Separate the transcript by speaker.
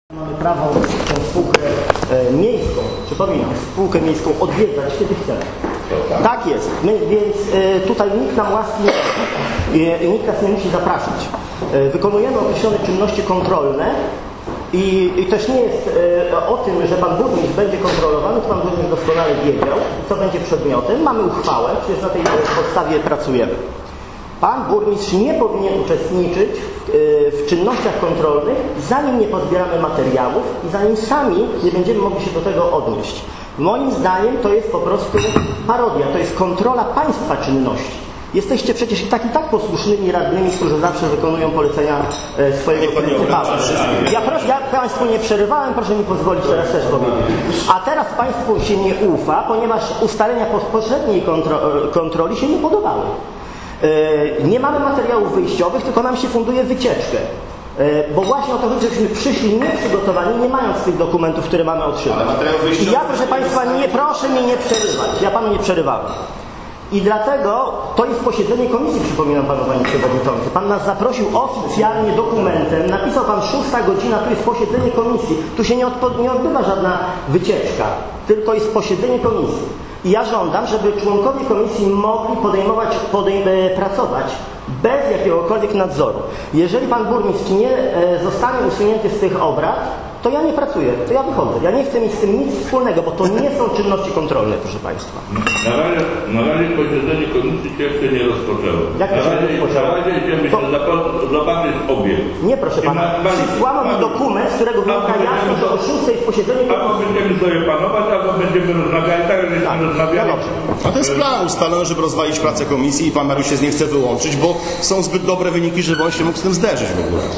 Speaker 1: Mamy prawo tę spółkę miejską, przypominam, spółkę miejską odwiedzać, kiedy chcemy. Tak jest. Więc tutaj nikt nam łaski nie nikt nas nie musi zapraszać. Wykonujemy określone czynności kontrolne i też nie jest o tym, że pan burmistrz będzie kontrolowany, to pan burmistrz doskonale wiedział, co będzie przedmiotem. Mamy uchwałę, przecież na tej podstawie pracujemy. Pan burmistrz nie powinien uczestniczyć w czynnościach kontrolnych, zanim nie pozbieramy materiałów i zanim sami nie będziemy mogli się do tego odnieść. Moim zdaniem to jest po prostu parodia, to jest kontrola państwa czynności. Jesteście przecież i tak posłusznymi radnymi, którzy zawsze wykonują polecenia swojego pryncypała. Ja Państwu nie przerywałem, proszę mi pozwolić teraz też powiedzieć. A teraz Państwu się nie ufa, ponieważ ustalenia poprzedniej kontroli się nie podobały. Nie mamy materiałów wyjściowych, tylko nam się funduje wycieczkę. Bo właśnie o to chodzi, żebyśmy przyszli nieprzygotowani, nie mając tych dokumentów, które mamy otrzymać. I ja, proszę Państwa, proszę mi nie przerywać. Ja Panu nie przerywałem. I dlatego to jest posiedzenie komisji, przypominam Panu, Panie Przewodniczący. Pan nas zaprosił oficjalnie dokumentem, napisał Pan 6 godzina, tu jest posiedzenie komisji. Tu się nie odbywa żadna wycieczka, tylko jest posiedzenie komisji. I ja żądam, żeby członkowie komisji mogli pracować bez jakiegokolwiek nadzoru. Jeżeli pan burmistrz nie zostanie usunięty z tych obrad, to ja nie pracuję, to ja wychodzę. Ja nie chcę mieć z tym nic wspólnego, bo to nie są czynności kontrolne, proszę Państwa.
Speaker 2: Na razie posiedzenie komisji się jeszcze nie rozpoczęło.
Speaker 1: Jak to się nie rozpoczęło?
Speaker 2: Na razie idziemy się zobaczyć obiekt.
Speaker 1: Nie, proszę Pana. Przysłano mi dokument, z którego wynika jasno, że o 6 jest posiedzenie komisji.
Speaker 2: Albo będziemy sobie panować, albo będziemy rozmawiać, tak jak żeśmy rozmawiali.
Speaker 3: A to jest plan ustalony, żeby rozwalić pracę komisji i pan Mariusz się z niej chce wyłączyć, bo są zbyt dobre wyniki, żeby on się mógł z tym zderzyć w ogóle.